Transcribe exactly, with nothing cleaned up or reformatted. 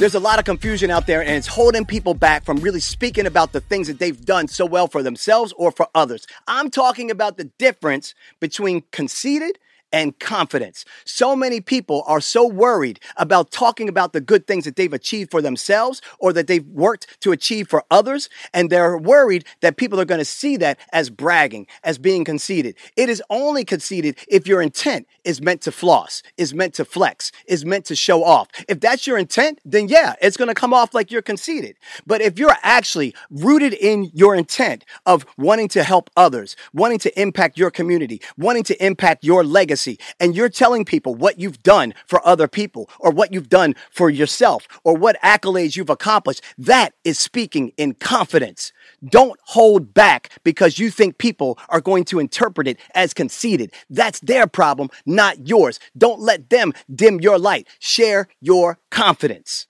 There's a lot of confusion out there, and it's holding people back from really speaking about the things that they've done so well for themselves or for others. I'm talking about the difference between conceited and confidence. So many people are so worried about talking about the good things that they've achieved for themselves or that they've worked to achieve for others, and they're worried that people are going to see that as bragging, as being conceited. It is only conceited if your intent is meant to floss, is meant to flex, is meant to show off. If that's your intent, then yeah, it's going to come off like you're conceited. But if you're actually rooted in your intent of wanting to help others, wanting to impact your community, wanting to impact your legacy, and you're telling people what you've done for other people or what you've done for yourself or what accolades you've accomplished, that is speaking in confidence. Don't hold back because you think people are going to interpret it as conceited. That's their problem, not yours. Don't let them dim your light. Share your confidence.